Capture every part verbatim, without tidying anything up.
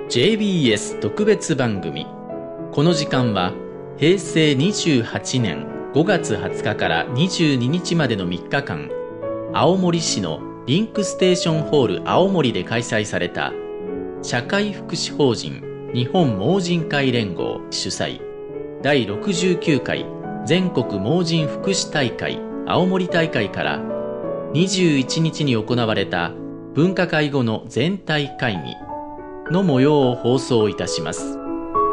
ジェイビーエス 特別番組。この時間はへいせいにじゅうはちねんごがつはつかからにじゅうににちまでのみっかかん、青森市のリンクステーションホール青森で開催された社会福祉法人日本盲人会連合主催だいろくじゅうきゅうかい全国盲人福祉大会青森大会からにじゅういちにちに行われた分科会後の全体会議の模様を放送いたします。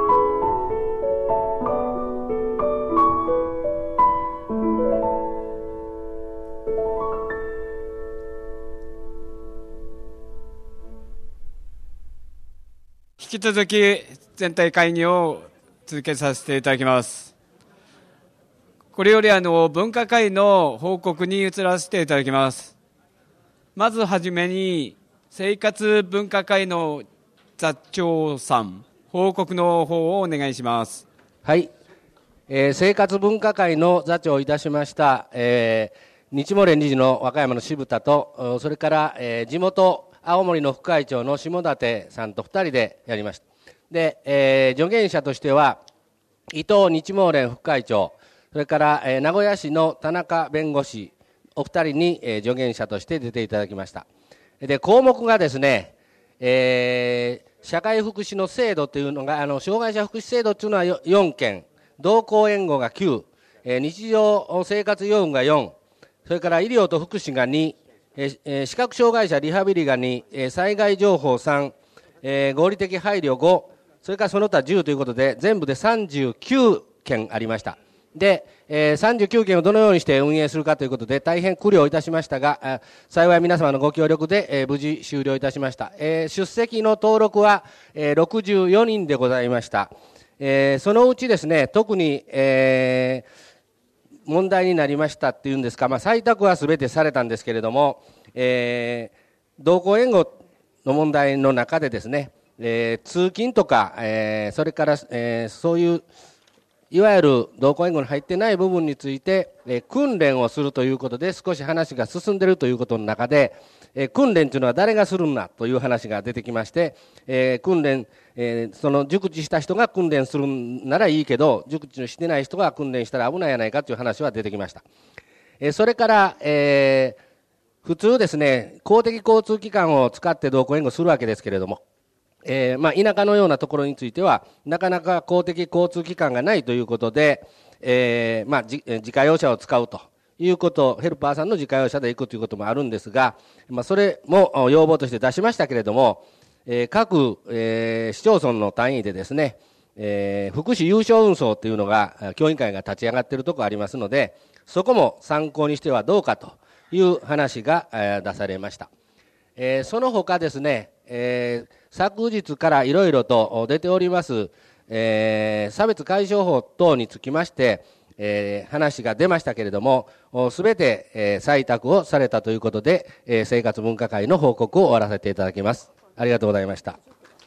引き続き全体会議を続けさせていただきます。これよりあの分科会の報告に移らせていただきます。まずはじめに生活分科会の座長さん、報告の方をお願いします。 はい、えー、生活分科会の座長をいたしました、えー、日漏連理事の和歌山の渋田と、それから、えー、地元青森の副会長の下館さんとふたりでやりました。で、えー、助言者としては伊藤日毛連副会長、それから、えー、名古屋市の田中弁護士お二人に、えー、助言者として出ていただきました。で、項目がですね、えー、社会福祉の制度というのが、あの障害者福祉制度というのはよんけん、同行援護がきゅう、えー、日常生活用具がよん、それから医療と福祉がに、えー、視覚障害者リハビリがに、えー、災害情報さん、えー、合理的配慮ご、それからその他じゅうということで全部でさんじゅうきゅうけんありました。で、えー、さんじゅうきゅうけんをどのようにして運営するかということで大変苦慮いたしましたが、幸い皆様のご協力で、えー、無事終了いたしました。えー、出席の登録は、えー、ろくじゅうよにんでございました。えー、そのうちですね、特に、えー、問題になりましたっていうんですか、まあ、採択はすべてされたんですけれども、えー、同行援護の問題の中でですね、えー、通勤とか、えー、それから、えー、そういういわゆる同行援護に入ってない部分について、えー、訓練をするということで少し話が進んでいるということの中で、えー、訓練というのは誰がするんだという話が出てきまして、えー、訓練、えー、その熟知した人が訓練するならいいけど熟知してない人が訓練したら危ないやないかという話は出てきました。えー、それから、えー、普通ですね、公的交通機関を使って同行援護するわけですけれども、えーまあ、田舎のようなところについてはなかなか公的交通機関がないということで、えーまあ、自, 自家用車を使うということ、ヘルパーさんの自家用車で行くということもあるんですが、まあ、それも要望として出しましたけれども、えー、各、えー、市町村の単位でですね、えー、福祉有償運送というのが協議会が立ち上がっているところありますので、そこも参考にしてはどうかという話が、えー、出されました。えー、その他ですね、えー、昨日からいろいろと出ております、えー、差別解消法等につきまして、えー、話が出ましたけれども、すべて、えー、採択をされたということで、えー、生活分科会の報告を終わらせていただきます。ありがとうございました。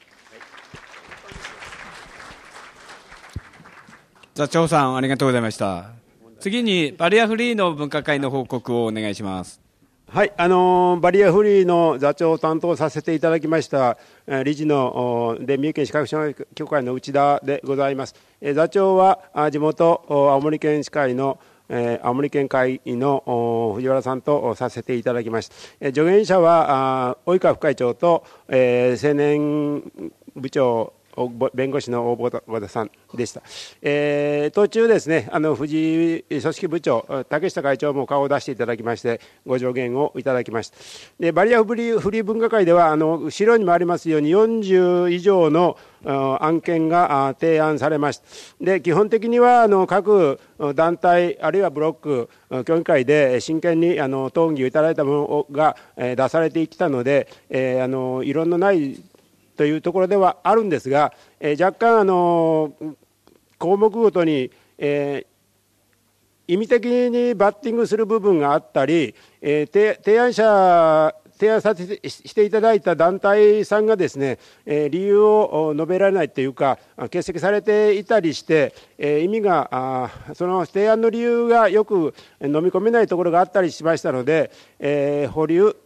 座長さん、ありがとうございました。次にバリアフリーの分科会の報告をお願いします。 はい、あのー、バリアフリーの座長を担当させていただきました理事ので三重県視覚障害協会の内田でございます。え座長は地元青森県歯科医の、えー、青森県会の藤原さんとさせていただきました。え助言者は及川副会長と、えー、青年部長弁護士の大和田さんでした。えー、途中ですね、あの藤井組織部長、竹下会長も顔を出していただきまして、ご助言をいただきました。でバリアフリー、フリー分科会では、あの後ろにもありますように、よんじゅう以上の案件が提案されました。で基本的にはあの各団体、あるいはブロック、協議会で真剣にあの討議をいただいたものが出されてきたので、えー、あの異論のないというところではあるんですが、えー、若干あの項目ごとに、えー、意味的にバッティングする部分があったり、えー、提案者提案させてしていただいた団体さんがですね、えー、理由を述べられないというか欠席されていたりして、えー、意味があその提案の理由がよく飲み込めないところがあったりしましたので、えー、保留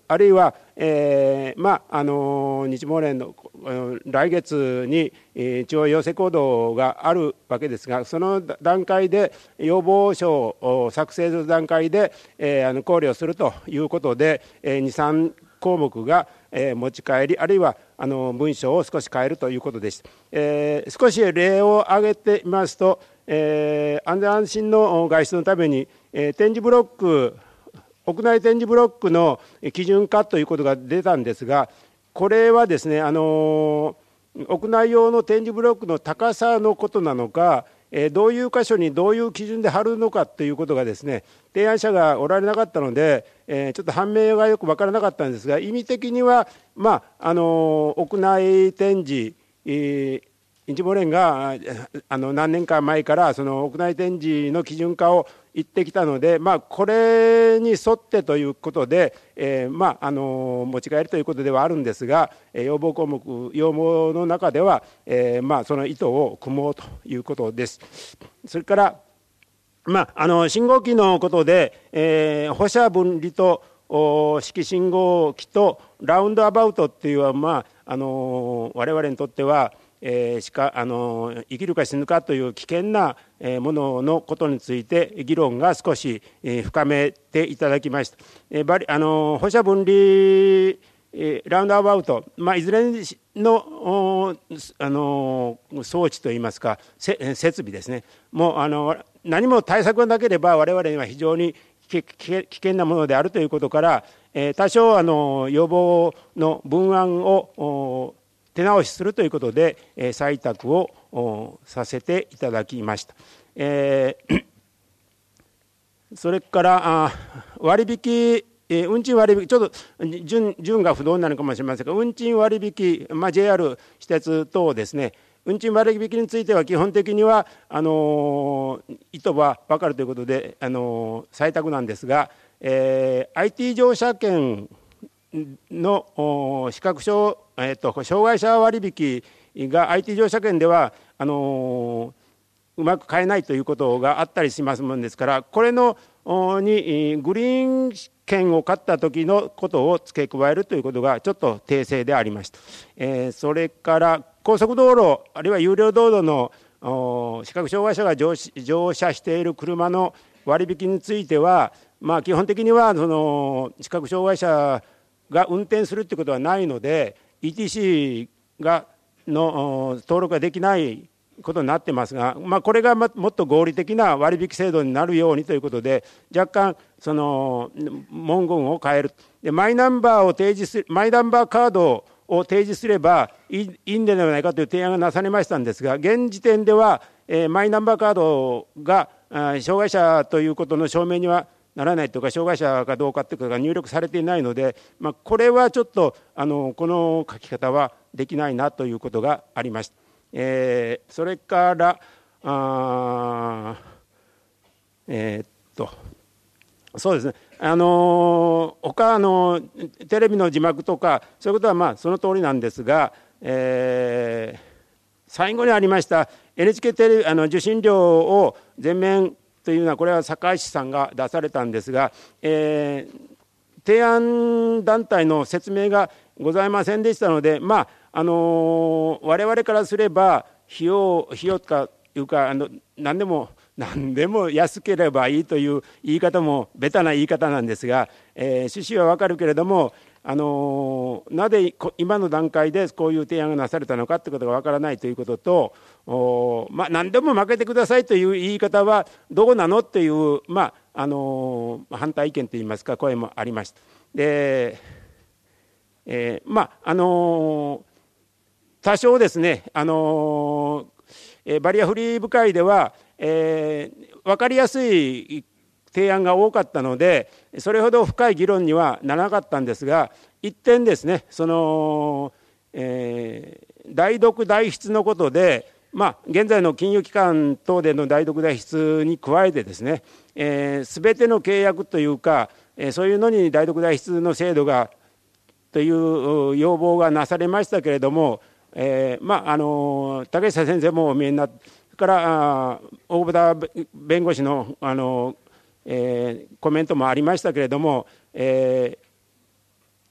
あるいは、えーまあ、あの日毛連の来月に、えー、地方要請行動があるわけですが、その段階で要望書を作成する段階で、えー、あの考慮するということで、えー、に、さん項目が、えー、持ち帰り、あるいはあの文章を少し変えるということでした。えー、少し例を挙げてみますと、えー、安全安心の外出のために、えー、展示ブロック屋内展示ブロックの基準化ということが出たんですが、これはですね、あの屋内用の展示ブロックの高さのことなのか、えー、どういう箇所にどういう基準で貼るのかということがですね、提案者がおられなかったので、えー、ちょっと判明がよく分からなかったんですが、意味的には、まあ、あの屋内展示、えー日毛連があの何年か前からその屋内展示の基準化を言ってきたので、まあ、これに沿ってということで、えーまあ、あの持ち帰りということではあるんですが、要望項目、要望の中では、えーまあ、その意図を組もうということです。それから、まあ、あの信号機のことで、えー、歩車分離と式信号機とラウンドアバウトっていうのは、まあ、あの我々にとってはえー、しかあの生きるか死ぬかという危険なもののことについて議論が少し深めていただきました。えー、バリあの歩車分離、えー、ラウンドアバウト、まあ、いずれの、あの装置といいますか設備ですね、もうあの何も対策がなければ我々には非常に危険なものであるということから、えー、多少あの要望の文案を手直しするということで、えー、採択をさせていただきました。えー、それからあ割引、えー、運賃割引、ちょっと順順が不動になるかもしれませんが、運賃割引、まあ、ジェイアール、私鉄等ですね、運賃割引については基本的にはあのー、意図は分かるということで、あのー、採択なんですが、えー、アイティー 乗車券の視覚障、えー、と障害者割引が アイティー 乗車券ではあのー、うまく買えないということがあったりしますものですから、これのにグリーン券を買った時のことを付け加えるということがちょっと訂正でありました。えー、それから高速道路あるいは有料道路の視覚障害者が乗車している車の割引については、まあ、基本的にはその視覚障害者が運転するということはないので イーティーシー がの登録ができないことになってますが、まあ、これがもっと合理的な割引制度になるようにということで若干その文言を変える。でマイナンバーを提示するマイナンバーカードを提示すればいいいいんではないかという提案がなされましたんですが、現時点では、えー、マイナンバーカードが障害者ということの証明にはならないとか障害者かどうかということが入力されていないので、まあ、これはちょっとあのこの書き方はできないなということがありました。えー、それからあえー、っとそうですね、あの他のテレビの字幕とかそういうことはまあその通りなんですが、えー、最後にありました エヌエイチケー テレビあの受信料を全面というのはこれは堺市さんが出されたんですが、えー、提案団体の説明がございませんでしたので、まああのー、我々からすれば費用費用とかいうかあの何でも何でも安ければいいという言い方もベタな言い方なんですが、えー、趣旨は分かるけれども、あのー、なぜ今の段階でこういう提案がなされたのかということが分からないということと、おまあ、何でも負けてくださいという言い方はどうなのという、まああのー、反対意見といいますか声もありました。で、えー、まああのー、多少ですね、あのー、バリアフリー部会では、えー、分かりやすい提案が多かったのでそれほど深い議論にはならなかったんですが、一点ですね、その、えー、代読代筆のことで、まあ、現在の金融機関等での代読代筆に加えてですね、えー、全ての契約というか、えー、そういうのに代読代筆の制度がという要望がなされましたけれども、えー、まああの竹下先生もお見えになって、それから大田弁護士のあの、えー、コメントもありましたけれども、え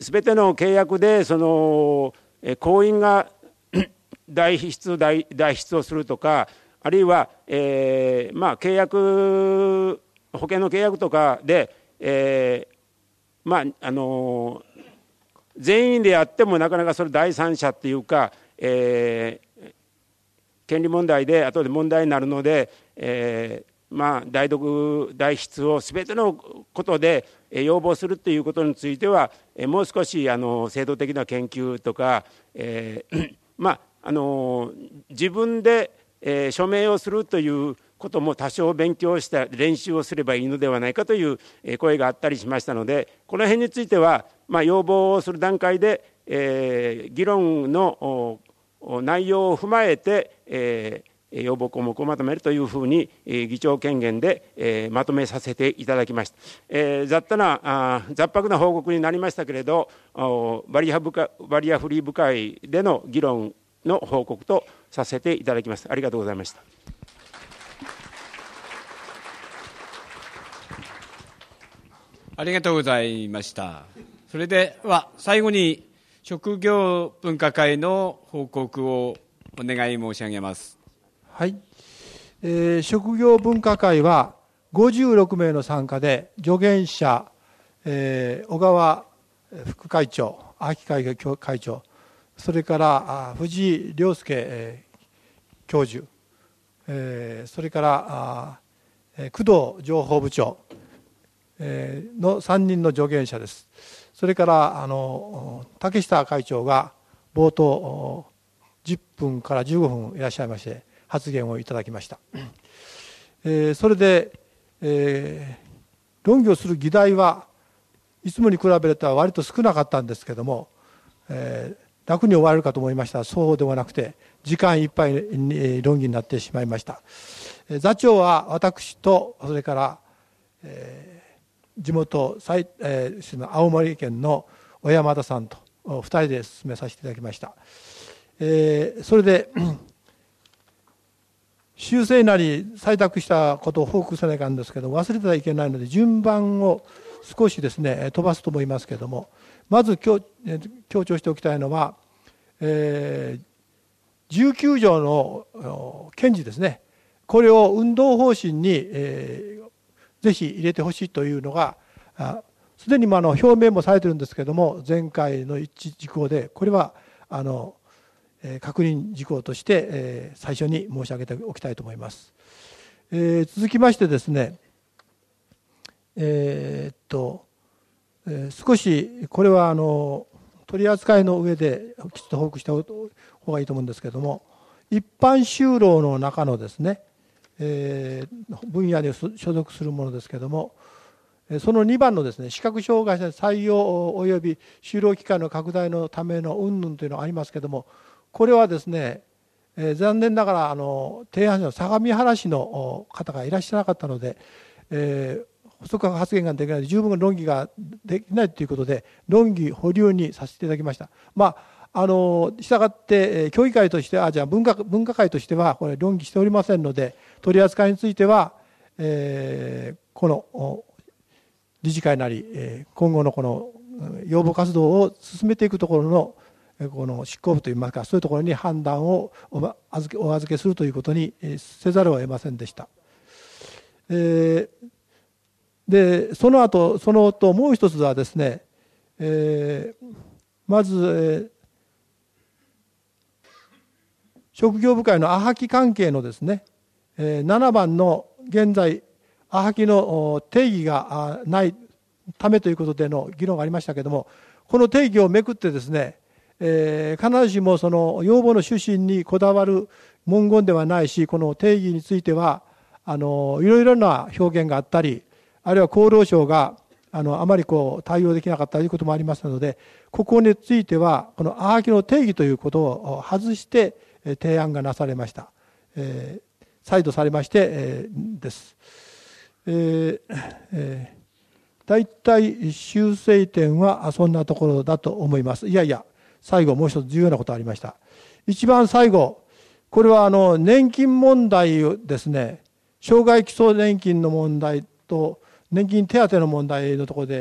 すべての契約でその行員が代筆代代筆をするとか、あるいは、えーまあ、契約保険の契約とかで、えーまああの全員でやってもなかなかそれ第三者っていうか、えー、権利問題で後で問題になるので、えーまあ、代読代筆をすべてのことで要望するということについては、もう少しあの制度的な研究とか、えーまあ、あの自分で、えー、署名をするということも多少勉強した練習をすればいいのではないかという声があったりしましたので、この辺については、まあ、要望をする段階で、えー、議論の内容を踏まえて、えー要望項目をまとめるというふうに、えー、議長権限で、えー、まとめさせていただきました。えー、雑多なあ雑白な報告になりましたけれど、バリア深バリアフリー部会での議論の報告とさせていただきます。ありがとうございました。 ありがとうございました。それでは最後に職業分科会の報告をお願い申し上げます。 はい、えー、職業分科会はごじゅうろくめいの参加で、助言者、えー、小川副会長、秋会会長、それから藤井亮介、えー、教授、えー、それからあ工藤情報部長、えー、のさんにんの助言者です。それからあの竹下会長が冒頭じゅっぷんからじゅうごふんいらっしゃいまして発言をいただきました。えー、それで、えー、論議をする議題はいつもに比べると割と少なかったんですけども、えー、楽に終われるかと思いましたらそうではなくて時間いっぱいに論議になってしまいました。えー、座長は私とそれから、えー、地元、えー、青森県の小山田さんとふたりで進めさせていただきました。えー、それで修正なり採択したことを報告さないかんですけど、忘れてはいけないので順番を少しですね飛ばすと思いますけれども、まず強調しておきたいのは、えー、じゅうきゅうじょうの検事ですね、これを運動方針に、えー、ぜひ入れてほしいというのがすでにもあの表明もされているんですけれども、前回の一致事項でこれはあの確認事項として最初に申し上げておきたいと思います。えー、続きましてですね、えー、っと、えー、少しこれはあの取り扱いの上できちっと報告した方がいいと思うんですけれども、一般就労の中のですね、えー、分野に所属するものですけれども、そのにばんのですね、視覚障害者採用及び就労機会の拡大のための云々というのがありますけれども、これはですね、えー、残念ながらあの提案者の相模原市の方がいらっしゃらなかったので、えー、補足発言ができないで十分論議ができないということで論議保留にさせていただきました。まああのしたがって協議会としてはじゃあ文化文化会としてはこれ論議しておりませんので、取り扱いについては、えー、この理事会なり、えー、今後のこの要望活動を進めていくところのこの執行部といいますか、そういうところに判断をお預け、お預けするということにせざるを得ませんでした。えー、でその後その後もう一つはですね、えー、まず、えー、職業部会のアハキ関係のですね、えー、ななばんの現在アハキの定義がないためということでの議論がありましたけれども、この定義をめくってですね、えー、必ずしもその要望の趣旨にこだわる文言ではないし、この定義についてはあのいろいろな表現があったり、あるいは厚労省があのあまりこう対応できなかったということもありますので、ここについてはこのアハキの定義ということを外して提案がなされました。えー、再度されまして、えー、です。えーえー、大体修正点はそんなところだと思います。いやいや、最後もう一つ重要なことがありました。一番最後、これはあの年金問題をですね、障害基礎年金の問題と年金手当の問題のところで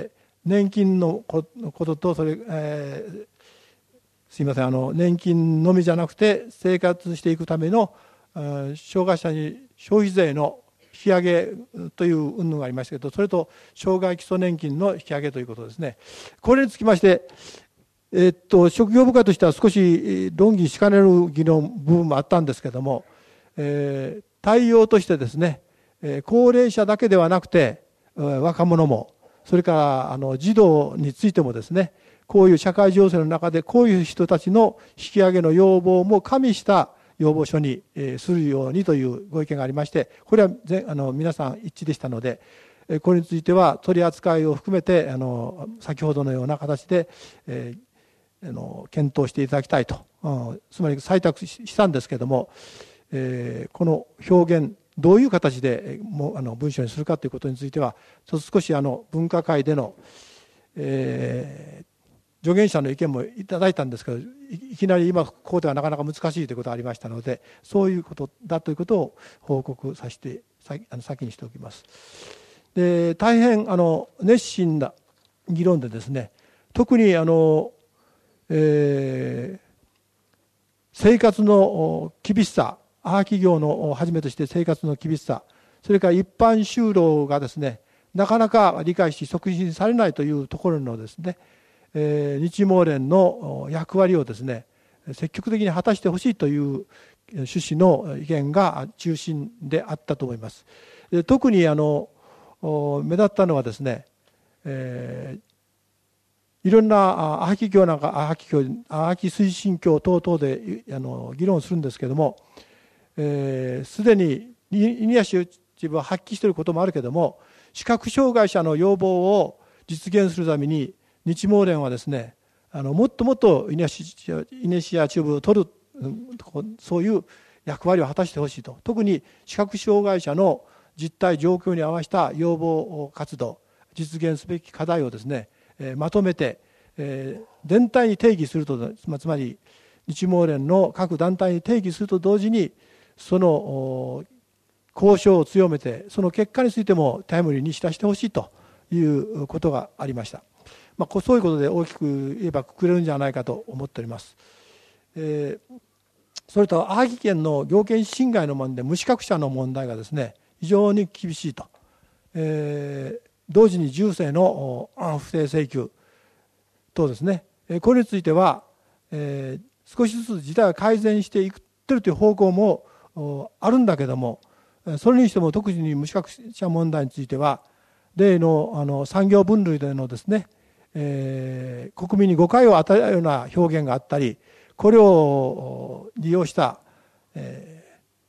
年金のこととそれ、えー、すいませんあの年金のみじゃなくて生活していくための障害者に消費税の引き上げという云々がありましたけど、それと障害基礎年金の引き上げということですね。これにつきまして、えっと、職業部会としては少し論議しかねる議論部分もあったんですけども、えー、対応としてですね、高齢者だけではなくて若者も、それからあの児童についてもですね、こういう社会情勢の中でこういう人たちの引き上げの要望も加味した要望書にするようにというご意見がありまして、これは全あの皆さん一致でしたので、これについては取り扱いを含めてあの先ほどのような形で、えー、あの検討していただきたいと、うん、つまり採択したんですけれども、えー、この表現どういう形でもあの文章にするかということについては少しあの分科会での、えー、助言者の意見もいただいたんですけど、いきなり今こうではなかなか難しいということがありましたので、そういうことだということを報告させてあの先にしておきます。で、大変あの熱心な議論でですね、特にあの、えー、生活の厳しさ、ア企業のをはじめとして生活の厳しさ、それから一般就労がですね、なかなか理解し促進されないというところのですね、えー、日毛連の役割をですね、積極的に果たしてほしいという趣旨の意見が中心であったと思います。で、特にあの目立ったのはですね、えー、いろんなアハキ教なんかアハキ教アハキ推進教等々であの議論するんですけれども、す、えー、で、にイニアシチブを発揮していることもあるけれども、視覚障害者の要望を実現するために日毛連はですね、あのもっともっとイニシアチブを取る、そういう役割を果たしてほしいと。特に視覚障害者の実態状況に合わせた要望活動、実現すべき課題をですね、えー、まとめて、えー、全体に定義すると、つまり日毛連の各団体に定義すると同時に、その交渉を強めて、その結果についてもタイムリーに知らせてほしいということがありました。まあ、そういうことで大きく言えばくくれるんじゃないかと思っております。えー、それとアハキ県の業権侵害の問題、無資格者の問題がですね、非常に厳しいと。えー、同時に住生の不正請求とですね、これについては、えー、少しずつ事態が改善していっているという方向もあるんだけども、それにしても特に無資格者問題については、例のあの産業分類でのですね、えー、国民に誤解を与えるような表現があったり、これを利用した、え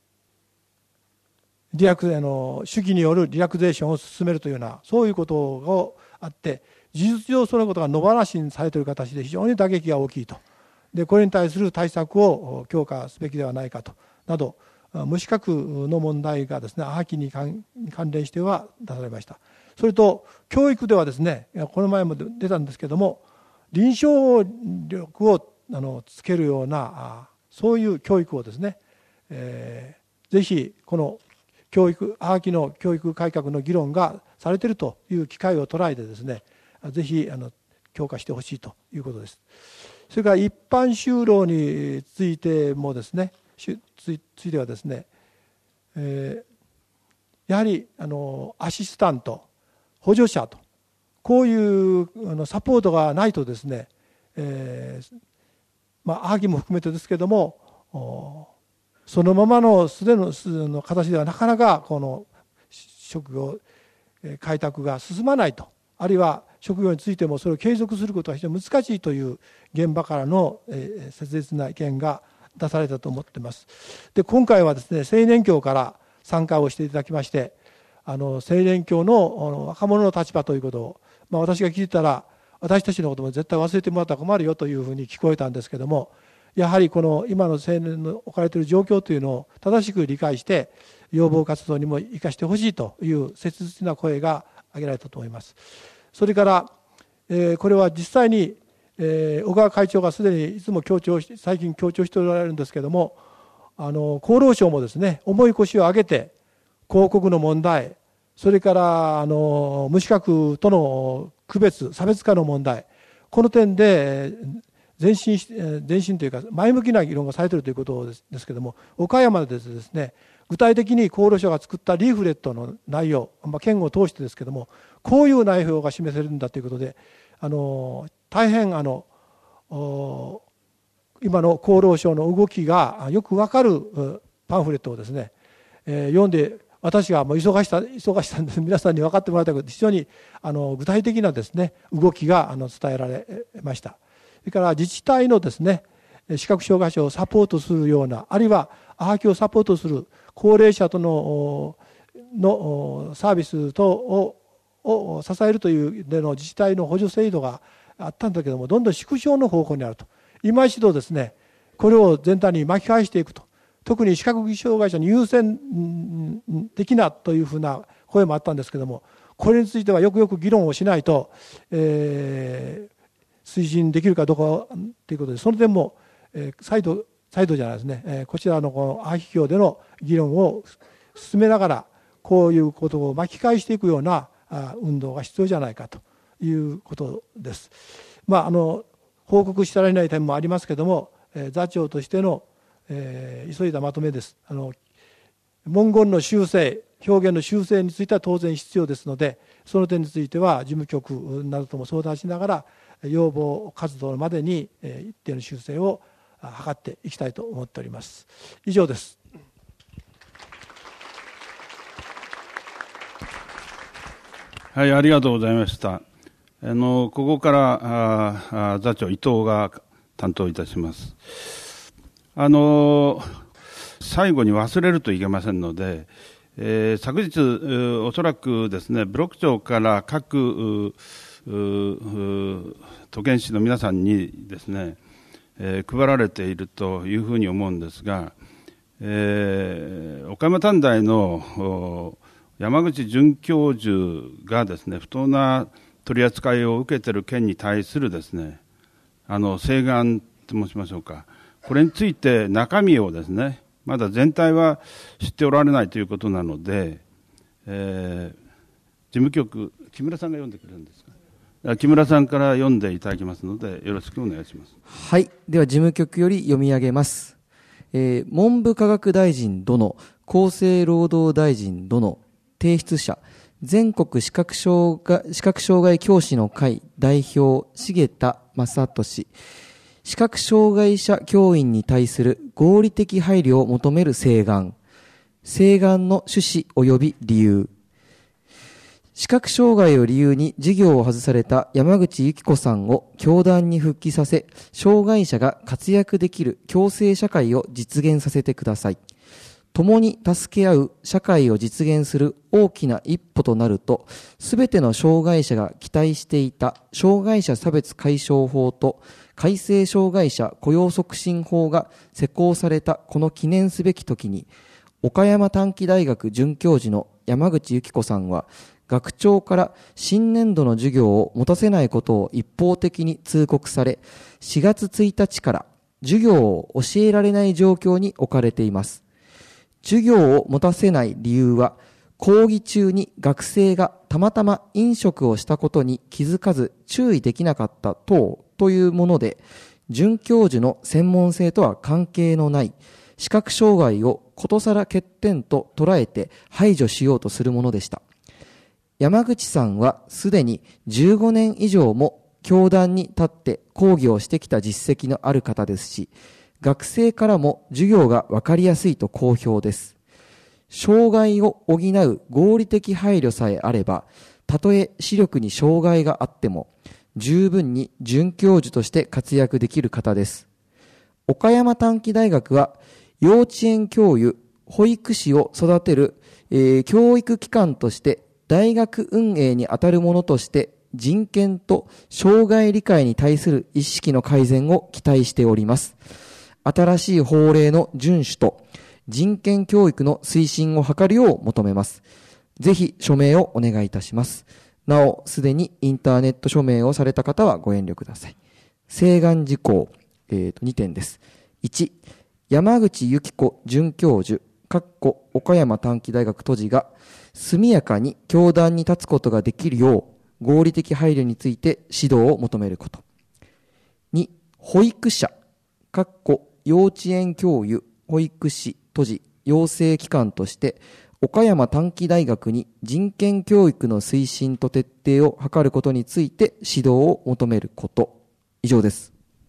ー、リラクあの主義によるリラクゼーションを進めるというような、そういうことがあって、事実上そのことが野放しにされている形で非常に打撃が大きいと。で、これに対する対策を強化すべきではないかとなど、無資格の問題がですね、アハキに関連しては出されました。それと教育ではですね、この前も出たんですけども、臨床力をあのつけるようなそういう教育をですね、えー、ぜひこの教育アハキの教育改革の議論がされているという機会を捉えてですね、ぜひあの強化してほしいということです。それから一般就労についてもですね、ついてはですね、えー、やはりあのアシスタント、補助者と、こういうあのサポートがないとですね、えー、まあアハキも含めてですけども、そのままのすでの形ではなかなかこの職業開拓が進まないと、あるいは職業についてもそれを継続することは非常に難しいという現場からの切実な意見が出されたと思っています。で、今回はですね、青年協から参加をしていただきまして、あの青年協の若者の立場ということを、まあ、私が聞いたら、私たちのことも絶対忘れてもらったら困るよというふうに聞こえたんですけども、やはりこの今の青年の置かれている状況というのを正しく理解して要望活動にも生かしてほしいという切実な声が挙げられたと思います。それから、えー、これは実際に、えー、小川会長がすでにいつも強調し最近強調しておられるんですけれども、あの厚労省もですね、重い腰を上げて広告の問題、それからあの無資格との区別差別化の問題、この点で前進し前進というか前向きな議論がされているということですですけれども、岡山でですね、具体的に厚労省が作ったリーフレットの内容、まあ、県を通してですけれども、こういう内容が示せるんだということで、あの大変あの今の厚労省の動きがよく分かるパンフレットをですね、えー、読んで、私がもう忙しさ忙しさんで皆さんに分かってもらいたいけど、非常にあの具体的なですね動きがあの伝えられました。それから自治体のですね視覚障害者をサポートするような、あるいはアハキをサポートする高齢者とののサービス等をを支えるというでの自治体の補助制度があったんだけども、どんどん縮小の方向にあると。今一度ですね、これを全体に巻き返していくと。特に視覚障害者に優先的なというふうな声もあったんですけども、これについてはよくよく議論をしないと、えー、推進できるかどうかということで、その点も、えー、再度再度じゃないですね、えー、こちらのこのアヒ協での議論を進めながら、こういうことを巻き返していくような運動が必要じゃないかということです。まあ、あの報告しられない点もありますけれども、えー、座長としての、えー、急いだまとめです。あの文言の修正、表現の修正については当然必要ですので、その点については事務局などとも相談しながら、要望活動までに、えー、一定の修正を図っていきたいと思っております。以上です。 はい、ありがとうございました。あのここからあ座長伊藤が担当いたします。あの最後に忘れるといけませんので、えー、昨日おそらくですね、ブロック長から各都県市の皆さんにですね、えー、配られているというふうに思うんですが、えー、岡山短大の山口准教授がですね、不当な取り扱いを受けている件に対するですね、あの請願と申しましょうか、これについて中身をですね、まだ全体は知っておられないということなので、えー、事務局木村さんが読んでくれるんですか。木村さんから読んでいただきますので、よろしくお願いします。 はい、では事務局より読み上げます。えー、文部科学大臣殿、厚生労働大臣殿、提出者、全国視覚障害、視覚障害教師の会代表、重田正俊、視覚障害者教員に対する合理的配慮を求める請願、請願の趣旨及び理由、視覚障害を理由に授業を外された山口由紀子さんを教団に復帰させ、障害者が活躍できる共生社会を実現させてください。共に助け合う社会を実現する大きな一歩となると、すべての障害者が期待していた障害者差別解消法と改正障害者雇用促進法が施行されたこの記念すべき時に、岡山短期大学准教授の山口由紀子さんは、学長から新年度の授業を持たせないことを一方的に通告され、しがつついたちから授業を教えられない状況に置かれています。授業を持たせない理由は、講義中に学生がたまたま飲食をしたことに気づかず注意できなかった等というもので、准教授の専門性とは関係のない視覚障害をことさら欠点と捉えて排除しようとするものでした。山口さんはすでにじゅうごねん以上も教壇に立って講義をしてきた実績のある方ですし、学生からも授業が分かりやすいと好評です。障害を補う合理的配慮さえあれば、たとえ視力に障害があっても、十分に准教授として活躍できる方です。岡山短期大学は、幼稚園教諭、保育士を育てる、えー、教育機関として、大学運営にあたるものとして、人権と障害理解に対する意識の改善を期待しております。新しい法令の遵守と人権教育の推進を図るよう求めます。ぜひ署名をお願いいたします。なお、すでにインターネット署名をされた方はご遠慮ください。請願事項、えー、とにてんです。いち、山口由紀子准教授、かっこ岡山短期大学都知が速やかに教壇に立つことができるよう、 合理的配慮について指導を求めること。に、保育者、かっこ幼稚園教諭、保育士、都市、養成機関として、岡山短期大学に人権教育の推進と徹底を図ることについて指導を求めること。以上です。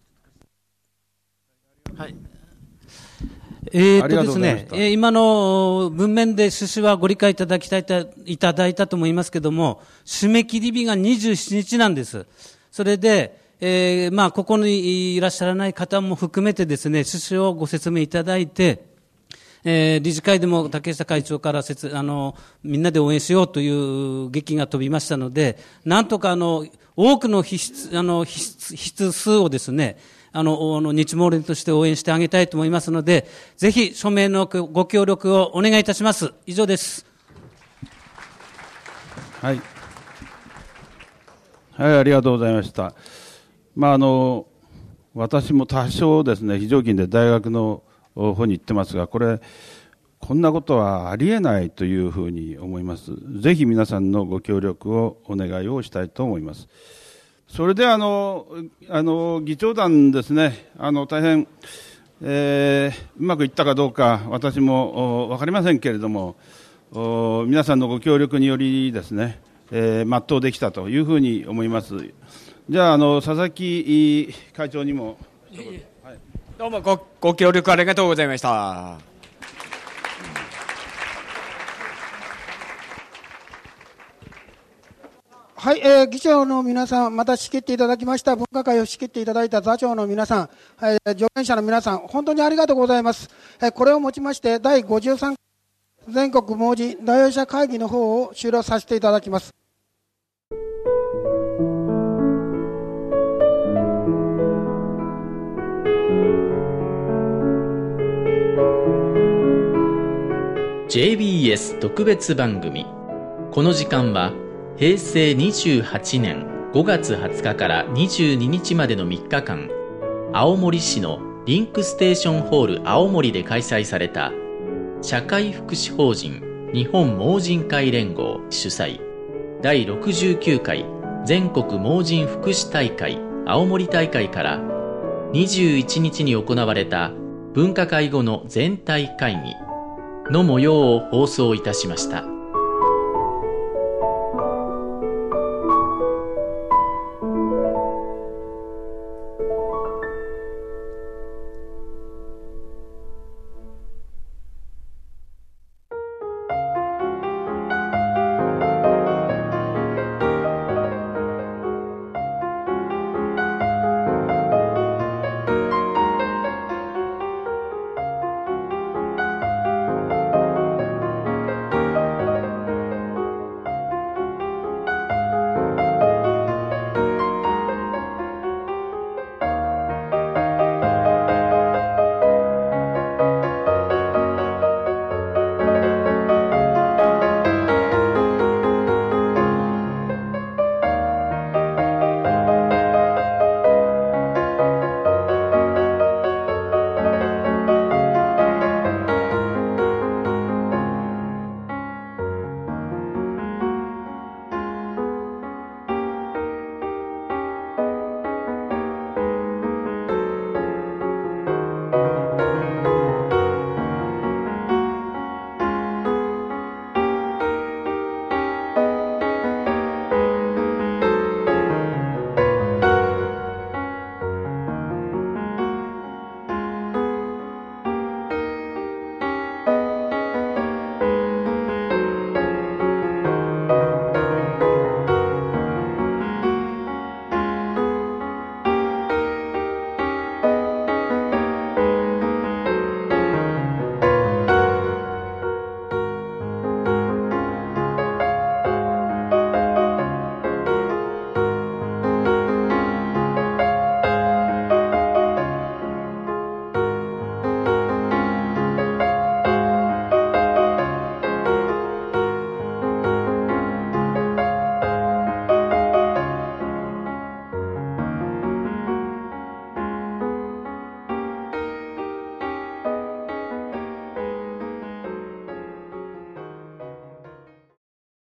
はい。えーっとですね、えー、今の文面で趣旨はご理解いただきたいた、いただいたと思いますけれども、締め切り日がにじゅうしちにちなんです。それで、えー、まあ、ここにいらっしゃらない方も含めてですね、趣旨をご説明いただいて、えー、理事会でも竹下会長から説あのみんなで応援しようという檄が飛びましたので、なんとかあの多くの筆筆あの筆筆数をですね、あの、あの日毛連として応援してあげたいと思いますので、ぜひ署名のご協力をお願いいたします。以上です。 はい。はい、ありがとうございました。まあ、あの、私も多少ですね、非常勤で大学の方に行ってますが、これ、こんなことはありえないというふうに思います。ぜひ皆さんのご協力をお願いをしたいと思います。それであの、あの、議長団ですね、あの、大変、えー、うまくいったかどうか、私もわかりませんけれども、皆さんのご協力によりですね、えー、全うできたというふうに思います。じゃあ、あの、佐々木会長にも。 はい、どうもご、ご協力ありがとうございました。 はい、えー、議長の皆さん、また仕切っていただきました分科会を仕切っていただいた座長の皆さん、えー、助言者の皆さん、本当にありがとうございます。えー、これをもちましてだいごじゅうさん全国盲人代表者会議の方を終了させていただきます。 ジェイビーエス 特別番組。この時間はへいせいにじゅうはちねんごがつはつかからにじゅうににちまでのみっかかん、青森市のリンクステーションホール青森で開催された社会福祉法人日本盲人会連合主催だいろくじゅうきゅうかい全国盲人福祉大会青森大会からにじゅういちにちに行われた分科会後の全体会議の模様を放送いたしました。